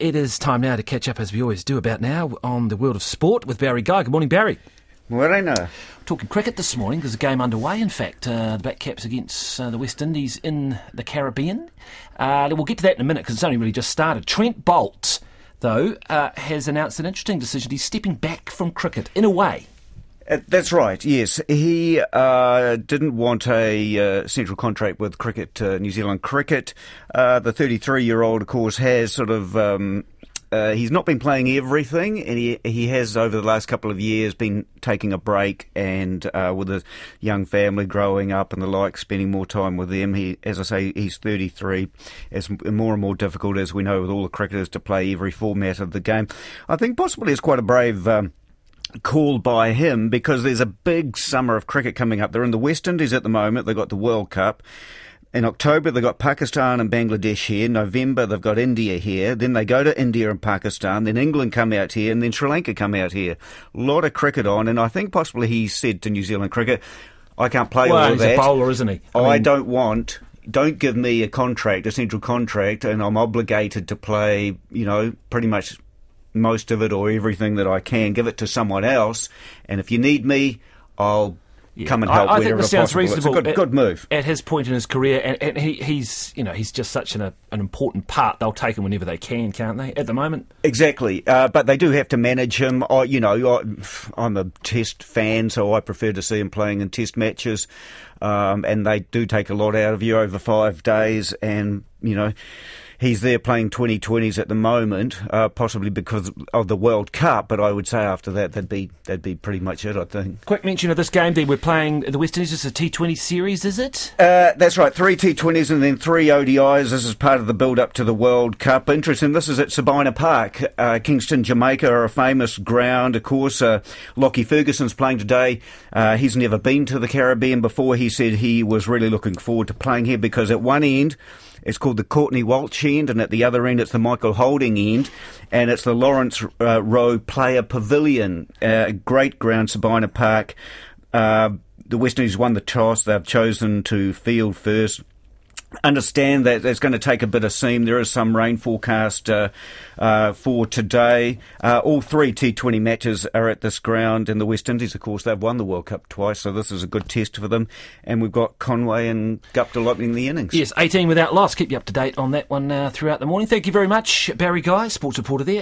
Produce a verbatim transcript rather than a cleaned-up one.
it is time now to catch up, as we always do about now, on the world of sport with Barry Guy. Good morning, Barry. Morena. Talking cricket this morning. There's a game underway, in fact. Uh, the Black Caps against uh, the West Indies in the Caribbean. Uh, we'll get to that in a minute because it's only really just started. Trent Boult, though, uh, has announced an interesting decision. He's stepping back from cricket, in a way. Uh, that's right, yes. He uh, didn't want a uh, central contract with cricket, uh, New Zealand Cricket. Uh, the thirty-three-year-old, of course, has sort of... Um, Uh, he's not been playing everything, and he he has over the last couple of years been taking a break and uh, with a young family growing up and the like, spending more time with them. He, as I say, he's thirty-three. It's more and more difficult, as we know, with all the cricketers to play every format of the game. I think possibly it's quite a brave Um, call by him because there's a big summer of cricket coming up. They're in the West Indies at the moment. They've got the World Cup. In October, they've got Pakistan and Bangladesh here. November, they've got India here. Then they go to India and Pakistan. Then England come out here. And then Sri Lanka come out here. A lot of cricket on. And I think possibly he said to New Zealand Cricket, I can't play well, all of that. Well, he's a bowler, isn't he? I, I mean, don't want... Don't give me a contract, a central contract, and I'm obligated to play, you know, pretty much most of it or everything that I can. Give it to someone else. And if you need me, I'll... Yeah. Come and help I, I wherever think this sounds possible. reasonable. It's a good, at, good move at his point in his career, and, and he, he's you know he's just such an, a, an important part. They'll take him whenever they can, can't they? At the moment, exactly. Uh, but they do have to manage him. I, you know, I, I'm a Test fan, so I prefer to see him playing in Test matches, um, and they do take a lot out of you over five days, and you know. He's there playing twenty twenties at the moment, uh, possibly because of the World Cup. But I would say after that, that'd be that'd be pretty much it. I think. Quick mention of this game. Then we're playing the West Indies. It's a T twenty series, is it? Uh, that's right. Three T twenties and then three O D Is. This is part of the build-up to the World Cup. Interesting. This is at Sabina Park, uh, Kingston, Jamaica, a famous ground. Of course, uh, Lockie Ferguson's playing today. Uh, he's never been to the Caribbean before. He said he was really looking forward to playing here because at one end, it's called the Courtney Walsh end, and at the other end it's the Michael Holding end, and it's the Lawrence uh, Rowe Player Pavilion. Uh, great ground, Sabina Park. Uh, the West Indies won the toss. They've chosen to field first. Understand that it's going to take a bit of seam. There is some rain forecast uh, uh, for today. Uh, all three T twenty matches are at this ground. In the West Indies, of course, they've won the World Cup twice, so this is a good test for them. And we've got Conway and Gupta opening the innings. Yes, eighteen without loss. Keep you up to date on that one uh, throughout the morning. Thank you very much, Barry Guy, sports reporter there.